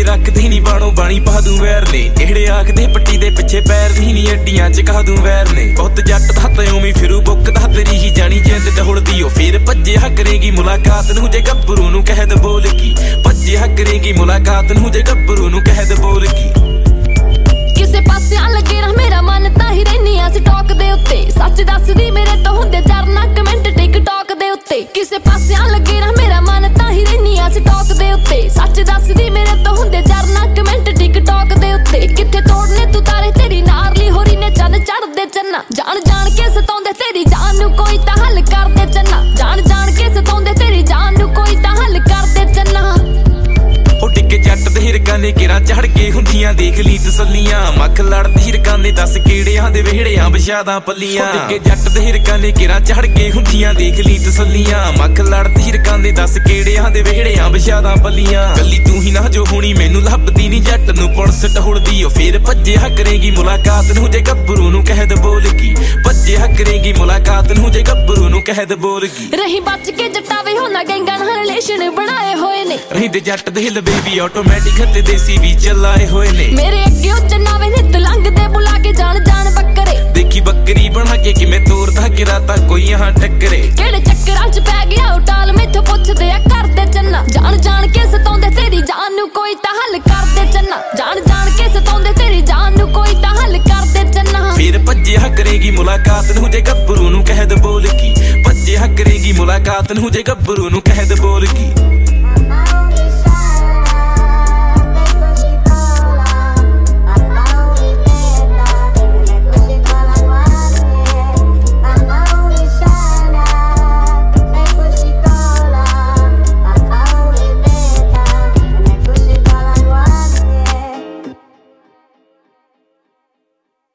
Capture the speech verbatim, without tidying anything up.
रखदे नी बाणों बाणी पा दूं वैर ने एड़े आखदे पट्टी दे पिछे पैर दी नी अड्डियां च कहा दूं वैर ने बहुत जट दा ते उमी फिरू बुक दा तेरी ही जानी जिंद दौड़दी ओ फिर भज्जे हा करेगी मुलाकात नूं जे गब्बरू नूं कह दे बोल की भज्जे हा करेगी मुलाकात नूं जे गब्बरू नूं कह दे बोल की किसे पासे आ लगे ना मेरा मन तां ही रहनी आ स्टॉक दे उत्ते सच दसदी मेरे तो हुंदे चरना कमेंट टिकटॉक दे उत्ते किसे पासे आ लगे ना मेरा मन तां ही रहनी आ स्टॉक दे उत्ते सच दसदी मेरे तो हुंदे चरना कमेंट टिकटॉक दे उत्ते किथे तोड़ने तू तारे तेरी नारली होरी ने चन चढ़दे चन्ना जान जान के सताउंदे तेरी जान नूं कोई तां हल कर दे चन्ना जान जान के सताउंदे तेरी जान नूं कोई तां हल कर दे चन्ना हो टिके जट दे हिरकां ने किरां चढ़ के हुंदियां देख ली तसल्लियां मख लड़दे हिरकां ने दस केड़ियां दे विहड़ियां विछादां पल्लियां टिके जट दे हिरकां ने किरां चढ़ के हुंदियां देख ली तसल्लियां मख लड़दे हिरकां ने दस केड़ियां दे विहड़ियां विछादां पल्लियां गल्ली तू ही ना जो होनी मैनू लभदी नी जट नूं पुलिस टहुड़दी ओ फिर भज्जे हा करेगी मुलाकात नूं जे गब्बरू नूं कह दे बोल की भज्जे हा करेगी मुलाकात नूं जे गब्बरू नूं कह दे बोल की रही बच के जट्टावे होना गैंगां नाल रिलेशन बनाए होए ने रहिंदे जट दे हिल बेबी ऑटोमैटिक हत्ते देसी भी चलाए होए ने मेरे अगे ओ जन्नावे नित लंघदे बुला के जान जान बकरे देखी बकरी बना के किवें तोरदा किराता कोई यहाँ टक्करे केड़े चक्करां च पै गया ओ टाल मैथों पुछदे आ करदे चन्ना जान जान के सताउंदे तेरी जान नूं कोई तां हल कर दे चन्ना जान जान के सताउंदे तेरी जान नूं कोई तां हल कर दे चन्ना फिर भज्जे हा करेगी मुलाकात नूं जे गब्बरू नूं कह दे बोल की भज्जे हा करेगी मुलाकात नूं जे गब्बरू नूं कह दे बोल की